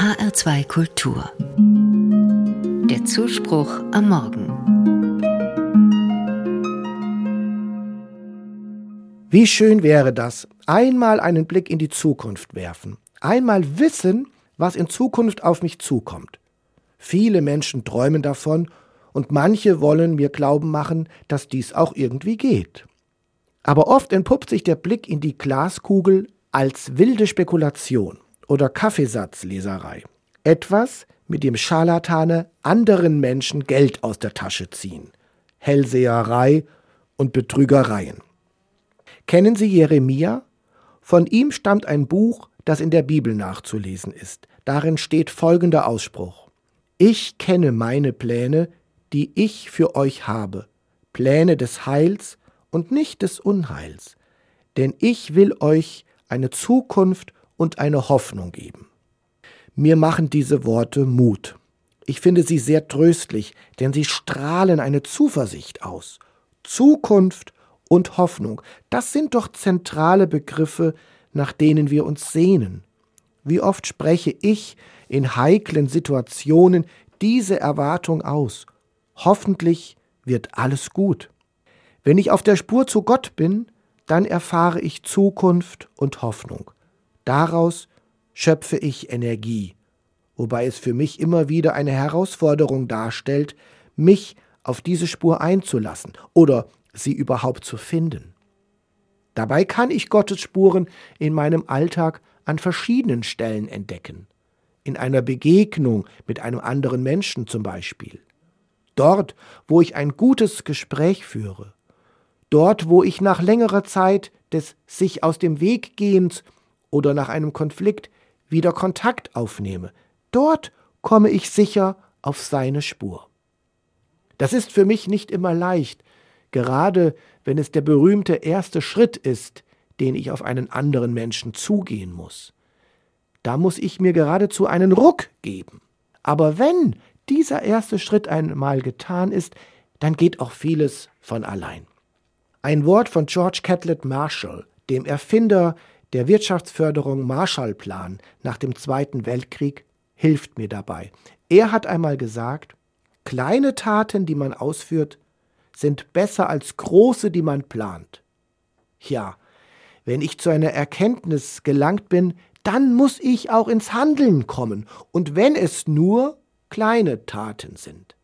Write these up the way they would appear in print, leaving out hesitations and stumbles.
HR2 Kultur. Der Zuspruch am Morgen. Wie schön wäre das, einmal einen Blick in die Zukunft werfen, einmal wissen, was in Zukunft auf mich zukommt. Viele Menschen träumen davon und manche wollen mir glauben machen, dass dies auch irgendwie geht. Aber oft entpuppt sich der Blick in die Glaskugel als wilde Spekulation oder Kaffeesatzleserei. Etwas, mit dem Scharlatane anderen Menschen Geld aus der Tasche ziehen. Hellseherei und Betrügereien. Kennen Sie Jeremia? Von ihm stammt ein Buch, das in der Bibel nachzulesen ist. Darin steht folgender Ausspruch: Ich kenne meine Pläne, die ich für euch habe, Pläne des Heils und nicht des Unheils, denn ich will euch eine Zukunft und eine Hoffnung geben. Mir machen diese Worte Mut. Ich finde sie sehr tröstlich, denn sie strahlen eine Zuversicht aus. Zukunft und Hoffnung, das sind doch zentrale Begriffe, nach denen wir uns sehnen. Wie oft spreche ich in heiklen Situationen diese Erwartung aus? Hoffentlich wird alles gut. Wenn ich auf der Spur zu Gott bin, dann erfahre ich Zukunft und Hoffnung. Daraus schöpfe ich Energie, wobei es für mich immer wieder eine Herausforderung darstellt, mich auf diese Spur einzulassen oder sie überhaupt zu finden. Dabei kann ich Gottes Spuren in meinem Alltag an verschiedenen Stellen entdecken. In einer Begegnung mit einem anderen Menschen zum Beispiel. Dort, wo ich ein gutes Gespräch führe. Dort, wo ich nach längerer Zeit des sich aus dem Weg gehens oder nach einem Konflikt wieder Kontakt aufnehme. Dort komme ich sicher auf seine Spur. Das ist für mich nicht immer leicht, gerade wenn es der berühmte erste Schritt ist, den ich auf einen anderen Menschen zugehen muss. Da muss ich mir geradezu einen Ruck geben. Aber wenn dieser erste Schritt einmal getan ist, dann geht auch vieles von allein. Ein Wort von George Catlett Marshall, dem Erfinder der Wirtschaftsförderung Marshallplan nach dem Zweiten Weltkrieg, hilft mir dabei. Er hat einmal gesagt, kleine Taten, die man ausführt, sind besser als große, die man plant. Ja, wenn ich zu einer Erkenntnis gelangt bin, dann muss ich auch ins Handeln kommen, und wenn es nur kleine Taten sind.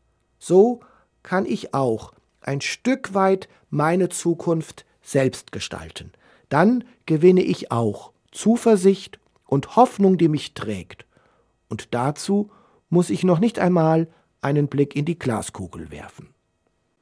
So kann ich auch ein Stück weit meine Zukunft selbst gestalten. Dann gewinne ich auch Zuversicht und Hoffnung, die mich trägt. Und dazu muss ich noch nicht einmal einen Blick in die Glaskugel werfen.